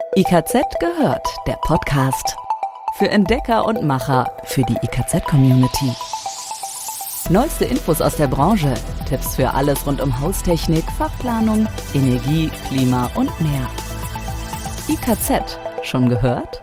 IKZ gehört, der Podcast. Für Entdecker und Macher, für die IKZ-Community. Neueste Infos aus der Branche, Tipps für alles rund um Haustechnik, Fachplanung, Energie, Klima und mehr. IKZ, schon gehört?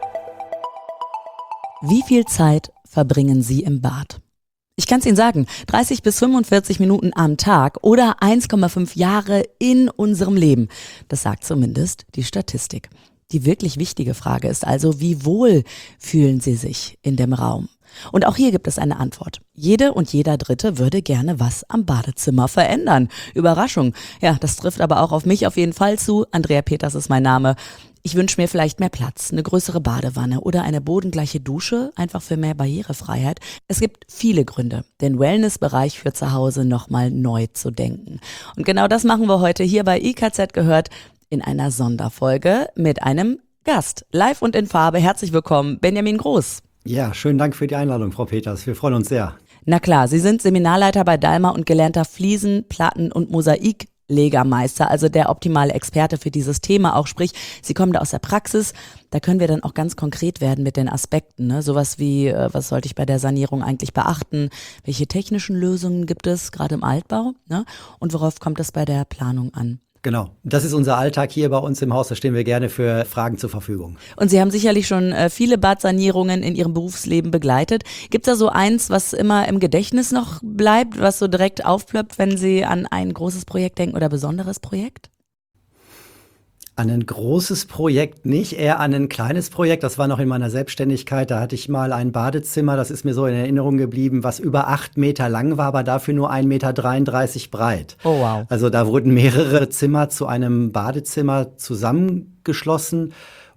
Wie viel Zeit verbringen Sie im Bad? Ich kann es Ihnen sagen, 30 bis 45 Minuten am Tag oder 1,5 Jahre in unserem Leben. Das sagt zumindest die Statistik. Die wirklich wichtige Frage ist also, wie wohl fühlen Sie sich in dem Raum? Und auch hier gibt es eine Antwort. Jede und jeder Dritte würde gerne was am Badezimmer verändern. Überraschung. Ja, das trifft aber auch auf mich auf jeden Fall zu. Andrea Peters ist mein Name. Ich wünsche mir vielleicht mehr Platz, eine größere Badewanne oder eine bodengleiche Dusche, einfach für mehr Barrierefreiheit. Es gibt viele Gründe, den Wellnessbereich für zu Hause nochmal neu zu denken. Und genau das machen wir heute hier bei IKZ gehört in einer Sonderfolge mit einem Gast. Live und in Farbe. Herzlich willkommen, Benjamin Groß. Ja, schönen Dank für die Einladung, Frau Peters. Wir freuen uns sehr. Na klar, Sie sind Seminarleiter bei Dalma und gelernter Fliesen-, Platten- und Mosaiklegermeister, also der optimale Experte für dieses Thema auch. Sprich, Sie kommen da aus der Praxis. Da können wir dann auch ganz konkret werden mit den Aspekten. Ne? Sowas wie, was sollte ich bei der Sanierung eigentlich beachten? Welche technischen Lösungen gibt es, gerade im Altbau? Ne? Und worauf kommt es bei der Planung an? Genau, das ist unser Alltag hier bei uns im Haus. Da stehen wir gerne für Fragen zur Verfügung. Und Sie haben sicherlich schon viele Badsanierungen in Ihrem Berufsleben begleitet. Gibt es da so eins, was immer im Gedächtnis noch bleibt, was so direkt aufplöppt, wenn Sie an ein großes Projekt denken oder besonderes Projekt? An ein großes Projekt nicht, eher an ein kleines Projekt. Das war noch in meiner Selbstständigkeit. Da hatte ich mal ein Badezimmer, das ist mir so in Erinnerung geblieben, was über 8 Meter lang war, aber dafür nur 1,33 Meter breit. Oh wow. Also da wurden mehrere Zimmer zu einem Badezimmer zusammengeschlossen.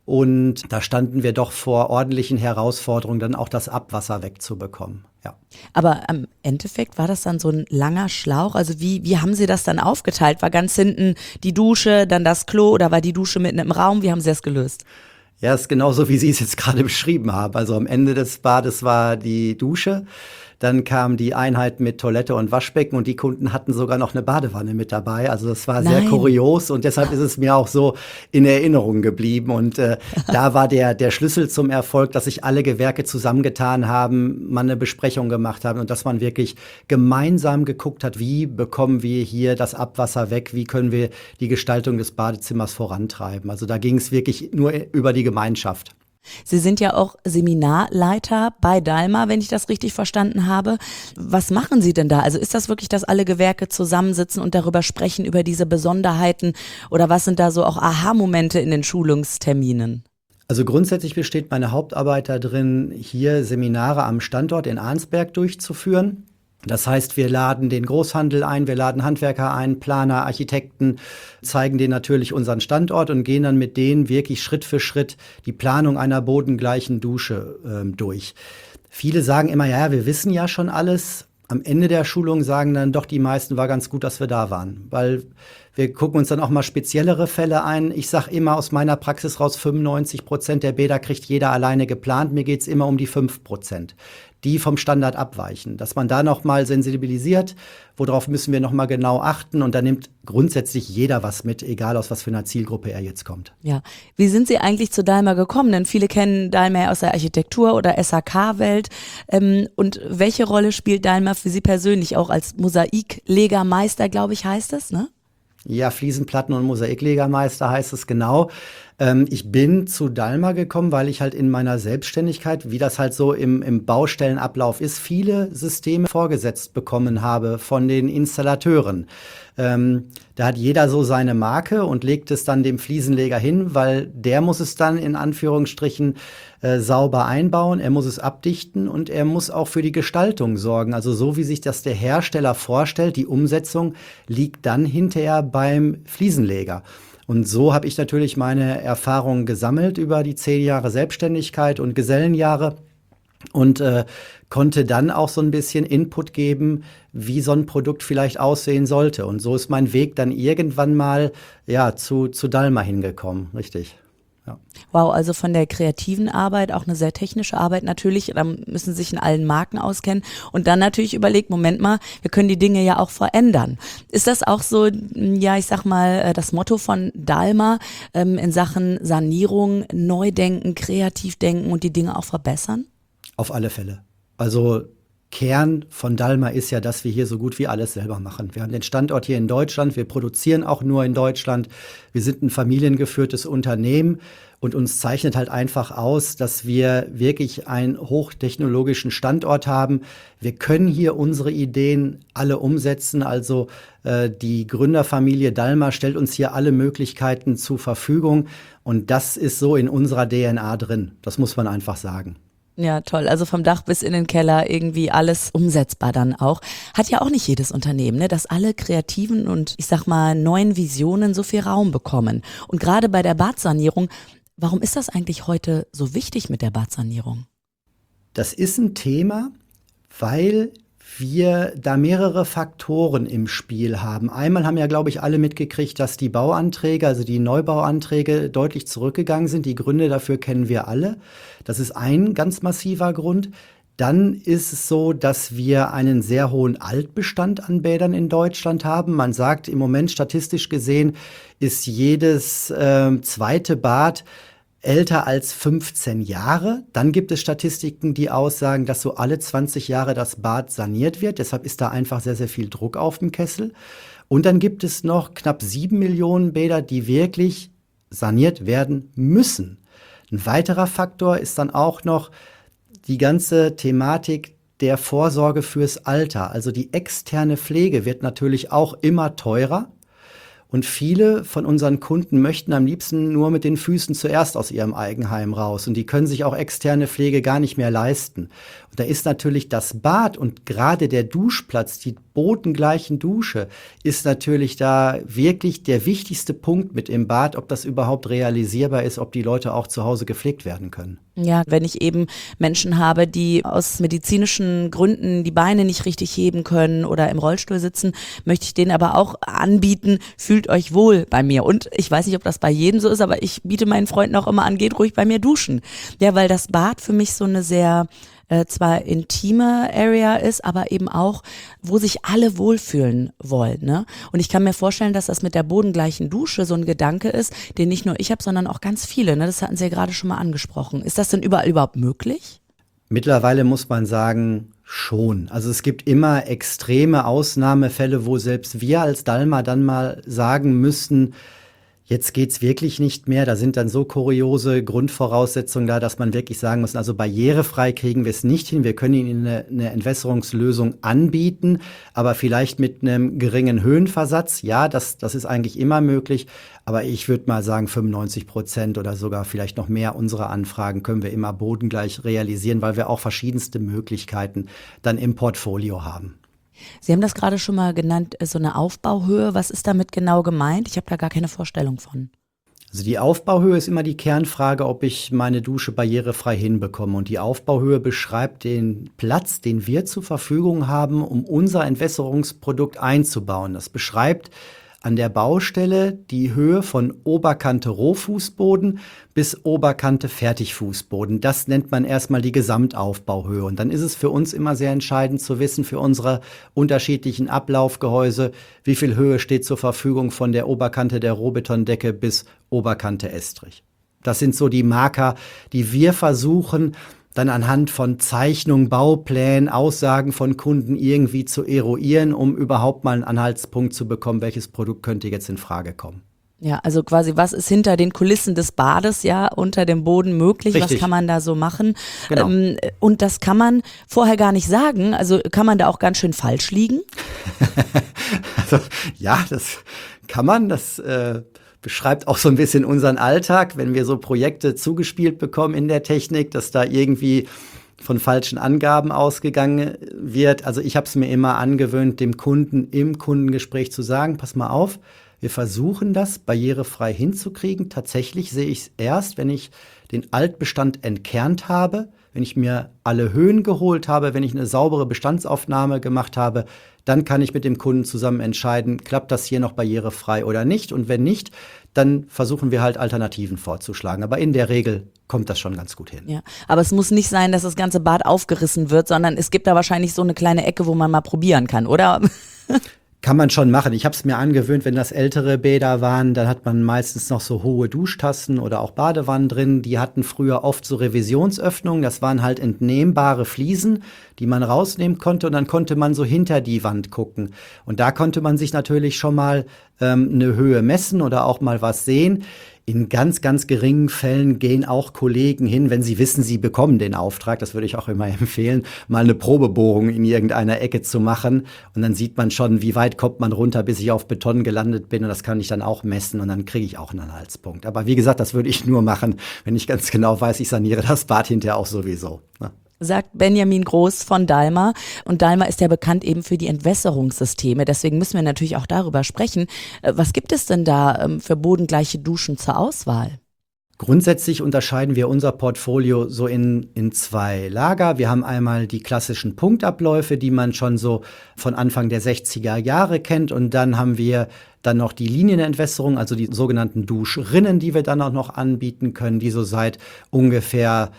Und da standen wir doch vor ordentlichen Herausforderungen, dann auch das Abwasser wegzubekommen. Ja. Aber im Endeffekt war das dann so ein langer Schlauch? Also wie haben Sie das dann aufgeteilt? War ganz hinten die Dusche, dann das Klo oder war die Dusche mitten im Raum? Wie haben Sie das gelöst? Ja, ist genauso, wie Sie es jetzt gerade beschrieben haben. Also am Ende des Bades war die Dusche. Dann kam die Einheit mit Toilette und Waschbecken und die Kunden hatten sogar noch eine Badewanne mit dabei. Also das war sehr kurios und deshalb ist es mir auch so in Erinnerung geblieben. Und da war der Schlüssel zum Erfolg, dass sich alle Gewerke zusammengetan haben, man eine Besprechung gemacht haben und dass man wirklich gemeinsam geguckt hat, wie bekommen wir hier das Abwasser weg, wie können wir die Gestaltung des Badezimmers vorantreiben. Also da ging es wirklich nur über die Gemeinschaft. Sie sind ja auch Seminarleiter bei Dalma, wenn ich das richtig verstanden habe. Was machen Sie denn da? Also ist das wirklich, dass alle Gewerke zusammensitzen und darüber sprechen, über diese Besonderheiten? Oder was sind da so auch Aha-Momente in den Schulungsterminen? Also grundsätzlich besteht meine Hauptarbeit darin, hier Seminare am Standort in Arnsberg durchzuführen. Das heißt, wir laden den Großhandel ein, wir laden Handwerker ein, Planer, Architekten, zeigen denen natürlich unseren Standort und gehen dann mit denen wirklich Schritt für Schritt die Planung einer bodengleichen Dusche durch. Viele sagen immer, ja, wir wissen ja schon alles. Am Ende der Schulung sagen dann doch die meisten, war ganz gut, dass wir da waren, weil wir gucken uns dann auch mal speziellere Fälle ein. Ich sage immer aus meiner Praxis raus, 95% der Bäder kriegt jeder alleine geplant. Mir geht's immer um die 5%, die vom Standard abweichen. Dass man da noch mal sensibilisiert, worauf müssen wir noch mal genau achten. Und da nimmt grundsätzlich jeder was mit, egal aus was für einer Zielgruppe er jetzt kommt. Ja, wie sind Sie eigentlich zu Dalma gekommen? Denn viele kennen Dalma ja aus der Architektur- oder SHK-Welt. Und welche Rolle spielt Dalma für Sie persönlich auch als Mosaiklegermeister, glaube ich, heißt es, ne? Ja, Fliesenplatten- und Mosaiklegermeister heißt es genau. Ich bin zu Dalma gekommen, weil ich halt in meiner Selbstständigkeit, wie das halt so im Baustellenablauf ist, viele Systeme vorgesetzt bekommen habe von den Installateuren. Da hat jeder so seine Marke und legt es dann dem Fliesenleger hin, weil der muss es dann in Anführungsstrichen sauber einbauen, er muss es abdichten und er muss auch für die Gestaltung sorgen. Also so wie sich das der Hersteller vorstellt, die Umsetzung liegt dann hinterher beim Fliesenleger. Und so habe ich natürlich meine Erfahrungen gesammelt über die 10 Jahre Selbstständigkeit und Gesellenjahre und konnte dann auch so ein bisschen Input geben, wie so ein Produkt vielleicht aussehen sollte. Und so ist mein Weg dann irgendwann mal zu Dalma hingekommen, richtig. Ja. Wow, also von der kreativen Arbeit, auch eine sehr technische Arbeit natürlich, da müssen sich in allen Marken auskennen und dann natürlich überlegt, Moment mal, wir können die Dinge ja auch verändern. Ist das auch so, ja, ich sag mal, das Motto von Dalma in Sachen Sanierung, Neudenken, kreativ denken und die Dinge auch verbessern? Auf alle Fälle. Also Kern von Dalma ist ja, dass wir hier so gut wie alles selber machen. Wir haben den Standort hier in Deutschland, wir produzieren auch nur in Deutschland. Wir sind ein familiengeführtes Unternehmen und uns zeichnet halt einfach aus, dass wir wirklich einen hochtechnologischen Standort haben. Wir können hier unsere Ideen alle umsetzen. Also die Gründerfamilie Dalma stellt uns hier alle Möglichkeiten zur Verfügung und das ist so in unserer DNA drin. Das muss man einfach sagen. Ja, toll. Also vom Dach bis in den Keller irgendwie alles umsetzbar dann auch. Hat ja auch nicht jedes Unternehmen, ne, dass alle kreativen und ich sag mal neuen Visionen so viel Raum bekommen. Und gerade bei der Badsanierung, warum ist das eigentlich heute so wichtig mit der Badsanierung? Das ist ein Thema, weil wir da mehrere Faktoren im Spiel haben. Einmal haben ja, glaube ich, alle mitgekriegt, dass die Bauanträge, also die Neubauanträge deutlich zurückgegangen sind. Die Gründe dafür kennen wir alle. Das ist ein ganz massiver Grund. Dann ist es so, dass wir einen sehr hohen Altbestand an Bädern in Deutschland haben. Man sagt im Moment statistisch gesehen, ist jedes zweite Bad älter als 15 Jahre. Dann gibt es Statistiken, die aussagen, dass so alle 20 Jahre das Bad saniert wird. Deshalb ist da einfach sehr, sehr viel Druck auf dem Kessel. Und dann gibt es noch knapp 7 Millionen Bäder, die wirklich saniert werden müssen. Ein weiterer Faktor ist dann auch noch die ganze Thematik der Vorsorge fürs Alter. Also die externe Pflege wird natürlich auch immer teurer. Und viele von unseren Kunden möchten am liebsten nur mit den Füßen zuerst aus ihrem Eigenheim raus. Und die können sich auch externe Pflege gar nicht mehr leisten. Und da ist natürlich das Bad und gerade der Duschplatz, die bodengleichen Dusche, ist natürlich da wirklich der wichtigste Punkt mit im Bad, ob das überhaupt realisierbar ist, ob die Leute auch zu Hause gepflegt werden können. Ja, wenn ich eben Menschen habe, die aus medizinischen Gründen die Beine nicht richtig heben können oder im Rollstuhl sitzen, möchte ich denen aber auch anbieten, fühlt euch wohl bei mir. Und ich weiß nicht, ob das bei jedem so ist, aber ich biete meinen Freunden auch immer an, geht ruhig bei mir duschen. Ja, weil das Bad für mich so eine sehr zwar intime Area ist, aber eben auch, wo sich alle wohlfühlen wollen. Ne? Und ich kann mir vorstellen, dass das mit der bodengleichen Dusche so ein Gedanke ist, den nicht nur ich habe, sondern auch ganz viele. Ne? Das hatten Sie ja gerade schon mal angesprochen. Ist das denn überall überhaupt möglich? Mittlerweile muss man sagen, schon. Also es gibt immer extreme Ausnahmefälle, wo selbst wir als Dalma dann mal sagen müssen, jetzt geht's wirklich nicht mehr. Da sind dann so kuriose Grundvoraussetzungen da, dass man wirklich sagen muss, also barrierefrei kriegen wir es nicht hin. Wir können Ihnen eine Entwässerungslösung anbieten, aber vielleicht mit einem geringen Höhenversatz. Ja, das ist eigentlich immer möglich. Aber ich würde mal sagen, 95% oder sogar vielleicht noch mehr unserer Anfragen können wir immer bodengleich realisieren, weil wir auch verschiedenste Möglichkeiten dann im Portfolio haben. Sie haben das gerade schon mal genannt, so eine Aufbauhöhe. Was ist damit genau gemeint? Ich habe da gar keine Vorstellung von. Also die Aufbauhöhe ist immer die Kernfrage, ob ich meine Dusche barrierefrei hinbekomme. Und die Aufbauhöhe beschreibt den Platz, den wir zur Verfügung haben, um unser Entwässerungsprodukt einzubauen. Das beschreibt an der Baustelle die Höhe von Oberkante Rohfußboden bis Oberkante Fertigfußboden. Das nennt man erstmal die Gesamtaufbauhöhe. Und dann ist es für uns immer sehr entscheidend zu wissen, für unsere unterschiedlichen Ablaufgehäuse, wie viel Höhe steht zur Verfügung von der Oberkante der Rohbetondecke bis Oberkante Estrich. Das sind so die Marker, die wir versuchen, dann anhand von Zeichnungen, Bauplänen, Aussagen von Kunden irgendwie zu eruieren, um überhaupt mal einen Anhaltspunkt zu bekommen, welches Produkt könnte jetzt in Frage kommen. Ja, also quasi, was ist hinter den Kulissen des Bades, ja, unter dem Boden möglich? Richtig. Was kann man da so machen? Genau. Und das kann man vorher gar nicht sagen. Also kann man da auch ganz schön falsch liegen? Also, ja, das kann man. Das beschreibt auch so ein bisschen unseren Alltag, wenn wir so Projekte zugespielt bekommen in der Technik, dass da irgendwie von falschen Angaben ausgegangen wird. Also ich habe es mir immer angewöhnt, dem Kunden im Kundengespräch zu sagen, pass mal auf, wir versuchen das barrierefrei hinzukriegen. Tatsächlich sehe ich es erst, wenn ich den Altbestand entkernt habe, Wenn ich mir alle Höhen geholt habe, wenn ich eine saubere Bestandsaufnahme gemacht habe, dann kann ich mit dem Kunden zusammen entscheiden, klappt das hier noch barrierefrei oder nicht. Und wenn nicht, dann versuchen wir halt Alternativen vorzuschlagen. Aber in der Regel kommt das schon ganz gut hin. Ja, aber es muss nicht sein, dass das ganze Bad aufgerissen wird, sondern es gibt da wahrscheinlich so eine kleine Ecke, wo man mal probieren kann, oder? Kann man schon machen. Ich habe es mir angewöhnt, wenn das ältere Bäder waren, dann hat man meistens noch so hohe Duschtassen oder auch Badewannen drin. Die hatten früher oft so Revisionsöffnungen. Das waren halt entnehmbare Fliesen, die man rausnehmen konnte und dann konnte man so hinter die Wand gucken. Und da konnte man sich natürlich schon mal eine Höhe messen oder auch mal was sehen. In ganz, ganz geringen Fällen gehen auch Kollegen hin, wenn sie wissen, sie bekommen den Auftrag, das würde ich auch immer empfehlen, mal eine Probebohrung in irgendeiner Ecke zu machen. Und dann sieht man schon, wie weit kommt man runter, bis ich auf Beton gelandet bin. Und das kann ich dann auch messen und dann kriege ich auch einen Anhaltspunkt. Aber wie gesagt, das würde ich nur machen, wenn ich ganz genau weiß, ich saniere das Bad hinterher auch sowieso. Ne? Sagt Benjamin Groß von Dalma. Und Dalma ist ja bekannt eben für die Entwässerungssysteme. Deswegen müssen wir natürlich auch darüber sprechen. Was gibt es denn da für bodengleiche Duschen zur Auswahl? Grundsätzlich unterscheiden wir unser Portfolio so in zwei Lager. Wir haben einmal die klassischen Punktabläufe, die man schon so von Anfang der 60er Jahre kennt. Und dann haben wir dann noch die Linienentwässerung, also die sogenannten Duschrinnen, die wir dann auch noch anbieten können, die so seit ungefähr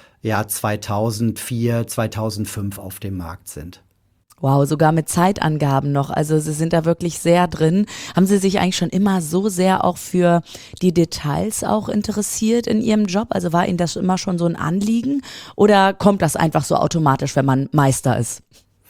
2004, 2005 auf dem Markt sind. Wow, sogar mit Zeitangaben noch. Also Sie sind da wirklich sehr drin. Haben Sie sich eigentlich schon immer so sehr auch für die Details auch interessiert in Ihrem Job? Also war Ihnen das immer schon so ein Anliegen? Oder kommt das einfach so automatisch, wenn man Meister ist?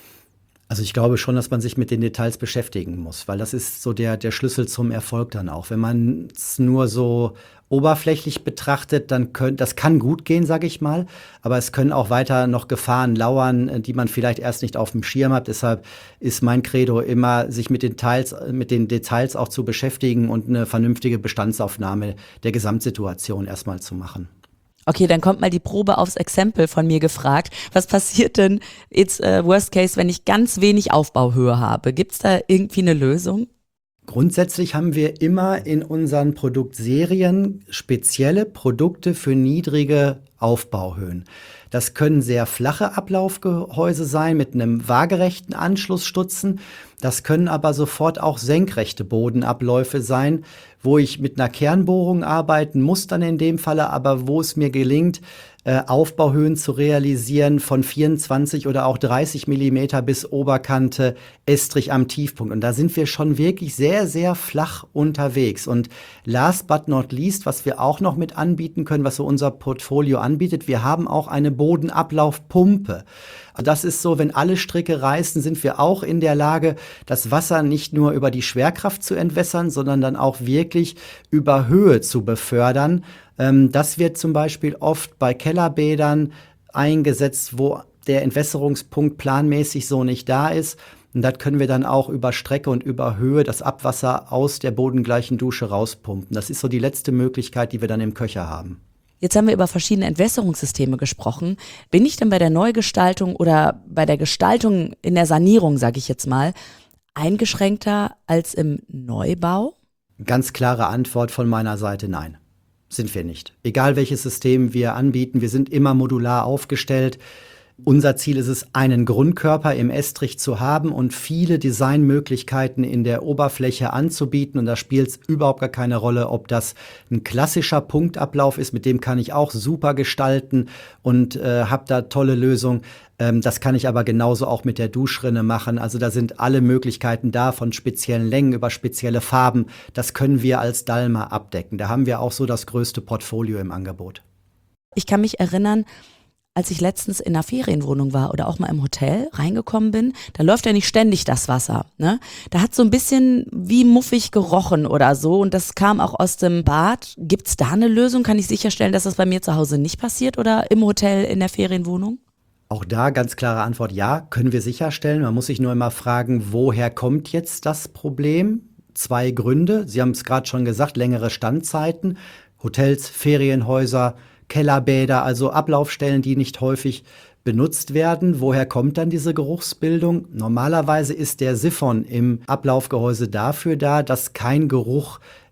Also ich glaube schon, dass man sich mit den Details beschäftigen muss, weil das ist so der Schlüssel zum Erfolg dann auch. Wenn man es nur so oberflächlich betrachtet, dann das kann gut gehen, sage ich mal, aber es können auch weiter noch Gefahren lauern, die man vielleicht erst nicht auf dem Schirm hat. Deshalb ist mein Credo immer, sich mit den Details auch zu beschäftigen und eine vernünftige Bestandsaufnahme der Gesamtsituation erstmal zu machen. Okay, dann kommt mal die Probe aufs Exempel von mir gefragt. Was passiert denn jetzt worst case, wenn ich ganz wenig Aufbauhöhe habe? Gibt's da irgendwie eine Lösung? Grundsätzlich haben wir immer in unseren Produktserien spezielle Produkte für niedrige Aufbauhöhen. Das können sehr flache Ablaufgehäuse sein mit einem waagerechten Anschlussstutzen. Das können aber sofort auch senkrechte Bodenabläufe sein, wo ich mit einer Kernbohrung arbeiten muss dann in dem Falle, aber wo es mir gelingt, Aufbauhöhen zu realisieren von 24 oder auch 30 Millimeter bis Oberkante Estrich am Tiefpunkt. Und da sind wir schon wirklich sehr, sehr flach unterwegs. Und last but not least, was wir auch noch mit anbieten können, was so unser Portfolio anbietet, wir haben auch eine Bodenablaufpumpe. Das ist so, wenn alle Stricke reißen, sind wir auch in der Lage, das Wasser nicht nur über die Schwerkraft zu entwässern, sondern dann auch wirklich über Höhe zu befördern. Das wird zum Beispiel oft bei Kellerbädern eingesetzt, wo der Entwässerungspunkt planmäßig so nicht da ist. Und das können wir dann auch über Strecke und über Höhe das Abwasser aus der bodengleichen Dusche rauspumpen. Das ist so die letzte Möglichkeit, die wir dann im Köcher haben. Jetzt haben wir über verschiedene Entwässerungssysteme gesprochen. Bin ich denn bei der Neugestaltung oder bei der Gestaltung in der Sanierung, sage ich jetzt mal, eingeschränkter als im Neubau? Ganz klare Antwort von meiner Seite, nein. Sind wir nicht. Egal welches System wir anbieten, wir sind immer modular aufgestellt. Unser Ziel ist es, einen Grundkörper im Estrich zu haben und viele Designmöglichkeiten in der Oberfläche anzubieten. Und da spielt es überhaupt gar keine Rolle, ob das ein klassischer Punktablauf ist, mit dem kann ich auch super gestalten und habe da tolle Lösungen. Das kann ich aber genauso auch mit der Duschrinne machen. Also da sind alle Möglichkeiten da, von speziellen Längen über spezielle Farben. Das können wir als Dalma abdecken. Da haben wir auch so das größte Portfolio im Angebot. Ich kann mich erinnern, als ich letztens in einer Ferienwohnung war oder auch mal im Hotel reingekommen bin, da läuft ja nicht ständig das Wasser, ne? Da hat so ein bisschen wie muffig gerochen oder so und das kam auch aus dem Bad. Gibt's da eine Lösung? Kann ich sicherstellen, dass das bei mir zu Hause nicht passiert oder im Hotel in der Ferienwohnung? Auch da ganz klare Antwort, ja, können wir sicherstellen. Man muss sich nur immer fragen, woher kommt jetzt das Problem? 2 Gründe. Sie haben es gerade schon gesagt, längere Standzeiten, Hotels, Ferienhäuser, Kellerbäder, also Ablaufstellen, die nicht häufig benutzt werden. Woher kommt dann diese Geruchsbildung? Normalerweise ist der Siphon im Ablaufgehäuse dafür da, dass kein Geruch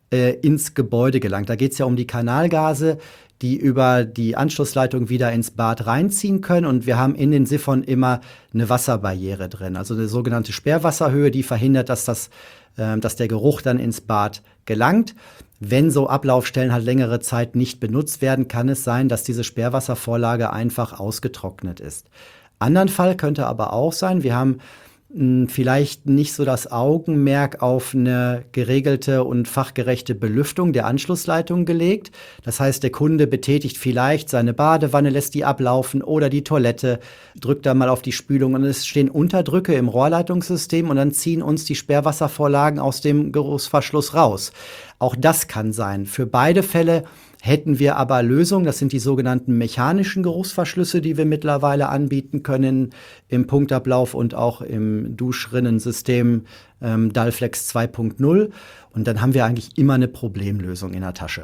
ins Gebäude gelangt. Da geht es ja um die Kanalgase, die über die Anschlussleitung wieder ins Bad reinziehen können. Und wir haben in den Siphon immer eine Wasserbarriere drin, also eine sogenannte Sperrwasserhöhe, die verhindert, dass der Geruch dann ins Bad gelangt. Wenn so Ablaufstellen halt längere Zeit nicht benutzt werden, kann es sein, dass diese Sperrwasservorlage einfach ausgetrocknet ist. Anderen Fall könnte aber auch sein, wir haben vielleicht nicht so das Augenmerk auf eine geregelte und fachgerechte Belüftung der Anschlussleitung gelegt. Das heißt, der Kunde betätigt vielleicht seine Badewanne, lässt die ablaufen oder die Toilette, drückt da mal auf die Spülung und es stehen Unterdrücke im Rohrleitungssystem und dann ziehen uns die Sperrwasservorlagen aus dem Geruchsverschluss raus. Auch das kann sein. Für beide Fälle hätten wir aber Lösungen, das sind die sogenannten mechanischen Geruchsverschlüsse, die wir mittlerweile anbieten können im Punktablauf und auch im Duschrinnensystem Dalflex 2.0. Und dann haben wir eigentlich immer eine Problemlösung in der Tasche.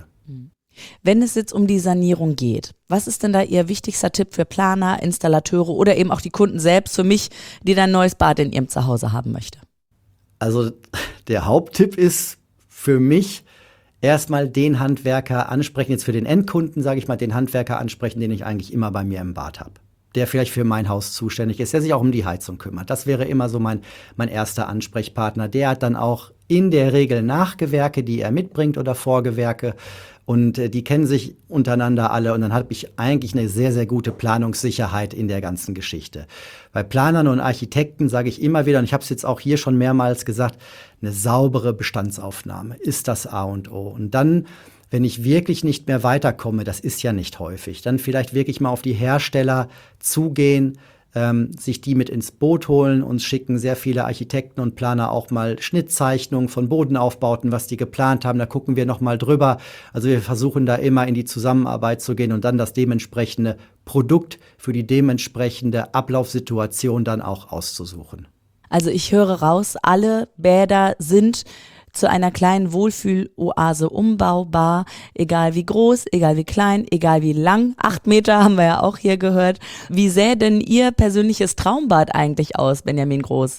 Wenn es jetzt um die Sanierung geht, was ist denn da Ihr wichtigster Tipp für Planer, Installateure oder eben auch die Kunden selbst, für mich, die dann ein neues Bad in ihrem Zuhause haben möchte? Also der Haupttipp ist für mich, erstmal den Handwerker ansprechen, jetzt für den Endkunden, sage ich mal, den Handwerker ansprechen, den ich eigentlich immer bei mir im Bad habe. Der vielleicht für mein Haus zuständig ist, der sich auch um die Heizung kümmert. Das wäre immer so mein erster Ansprechpartner. Der hat dann auch in der Regel Nachgewerke, die er mitbringt oder Vorgewerke. Und die kennen sich untereinander alle und dann habe ich eigentlich eine sehr, sehr gute Planungssicherheit in der ganzen Geschichte. Bei Planern und Architekten sage ich immer wieder, und ich habe es jetzt auch hier schon mehrmals gesagt, eine saubere Bestandsaufnahme ist das A und O. Und dann, wenn ich wirklich nicht mehr weiterkomme, das ist ja nicht häufig, dann vielleicht wirklich mal auf die Hersteller zugehen, sich die mit ins Boot holen. Uns schicken sehr viele Architekten und Planer auch mal Schnittzeichnungen von Bodenaufbauten, was die geplant haben. Da gucken wir noch mal drüber. Also wir versuchen da immer in die Zusammenarbeit zu gehen und dann das dementsprechende Produkt für die dementsprechende Ablaufsituation dann auch auszusuchen. Also ich höre raus, alle Bäder sind zu einer kleinen Wohlfühloase umbaubar, egal wie groß, egal wie klein, egal wie lang. 8 Meter haben wir ja auch hier gehört. Wie sähe denn Ihr persönliches Traumbad eigentlich aus, Benjamin Groß?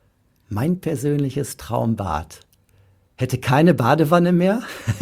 Mein persönliches Traumbad hätte keine Badewanne mehr.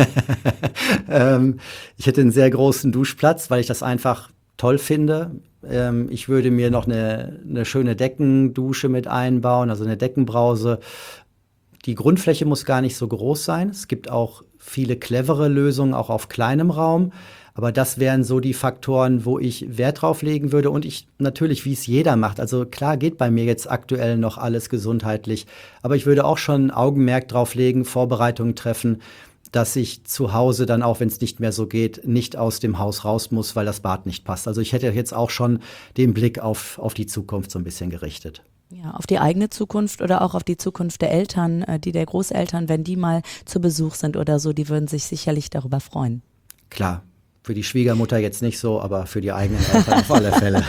Ich hätte einen sehr großen Duschplatz, weil ich das einfach toll finde. Ich würde mir noch eine schöne Deckendusche mit einbauen, also eine Deckenbrause. Die Grundfläche muss gar nicht so groß sein. Es gibt auch viele clevere Lösungen, auch auf kleinem Raum. Aber das wären so die Faktoren, wo ich Wert drauf legen würde. Und ich natürlich, wie es jeder macht. Also klar geht bei mir jetzt aktuell noch alles gesundheitlich. Aber ich würde auch schon ein Augenmerk drauf legen, Vorbereitungen treffen, dass ich zu Hause dann auch, wenn es nicht mehr so geht, nicht aus dem Haus raus muss, weil das Bad nicht passt. Also ich hätte jetzt auch schon den Blick auf die Zukunft so ein bisschen gerichtet. Ja, auf die eigene Zukunft oder auch auf die Zukunft der Eltern, die der Großeltern, wenn die mal zu Besuch sind oder so, die würden sich sicherlich darüber freuen. Klar, für die Schwiegermutter jetzt nicht so, aber für die eigenen Eltern auf alle Fälle.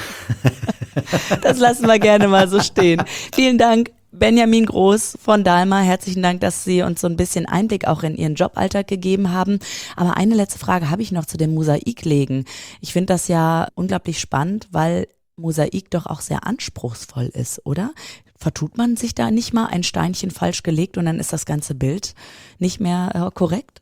Das lassen wir gerne mal so stehen. Vielen Dank, Benjamin Groß von Dalma. Herzlichen Dank, dass Sie uns so ein bisschen Einblick auch in Ihren Joballtag gegeben haben. Aber eine letzte Frage habe ich noch zu dem Mosaiklegen. Ich finde das ja unglaublich spannend, weil Mosaik doch auch sehr anspruchsvoll ist, oder? Vertut man sich da nicht mal ein Steinchen falsch gelegt und dann ist das ganze Bild nicht mehr korrekt?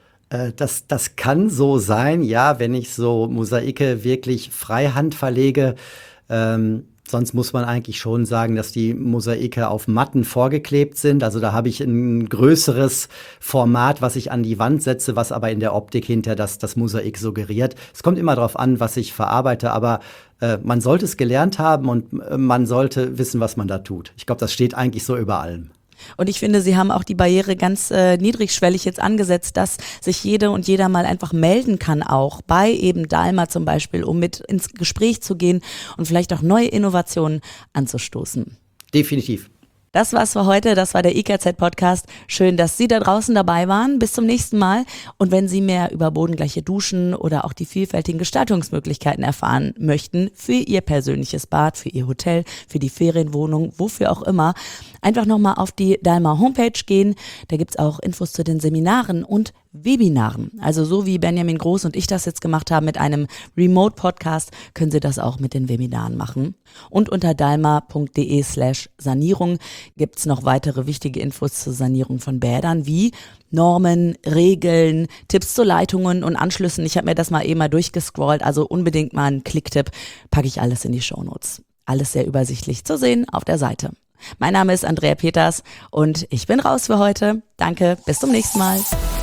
Das kann so sein, ja, wenn ich so Mosaike wirklich freihand verlege. Sonst muss man eigentlich schon sagen, dass die Mosaike auf Matten vorgeklebt sind. Also da habe ich ein größeres Format, was ich an die Wand setze, was aber in der Optik hinter das Mosaik suggeriert. Es kommt immer darauf an, was ich verarbeite, aber man sollte es gelernt haben und man sollte wissen, was man da tut. Ich glaube, das steht eigentlich so über allem. Und ich finde, Sie haben auch die Barriere ganz niedrigschwellig jetzt angesetzt, dass sich jede und jeder mal einfach melden kann, auch bei eben Dalma zum Beispiel, um mit ins Gespräch zu gehen und vielleicht auch neue Innovationen anzustoßen. Definitiv. Das war's für heute, das war der IKZ-Podcast. Schön, dass Sie da draußen dabei waren. Bis zum nächsten Mal. Und wenn Sie mehr über bodengleiche Duschen oder auch die vielfältigen Gestaltungsmöglichkeiten erfahren möchten, für Ihr persönliches Bad, für Ihr Hotel, für die Ferienwohnung, wofür auch immer, Einfach nochmal auf die Dalma Homepage gehen. Da gibt's auch Infos zu den Seminaren und Webinaren. Also so wie Benjamin Groß und ich das jetzt gemacht haben mit einem Remote-Podcast, können Sie das auch mit den Webinaren machen. Und unter dalma.de/Sanierung gibt's noch weitere wichtige Infos zur Sanierung von Bädern wie Normen, Regeln, Tipps zu Leitungen und Anschlüssen. Ich habe mir das mal eben durchgescrollt, also unbedingt mal einen Klicktipp, packe ich alles in die Shownotes. Alles sehr übersichtlich zu sehen auf der Seite. Mein Name ist Andrea Peters und ich bin raus für heute. Danke, bis zum nächsten Mal.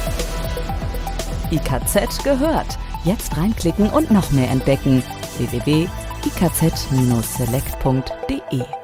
IKZ gehört. Jetzt reinklicken und noch mehr entdecken. www.ikz-select.de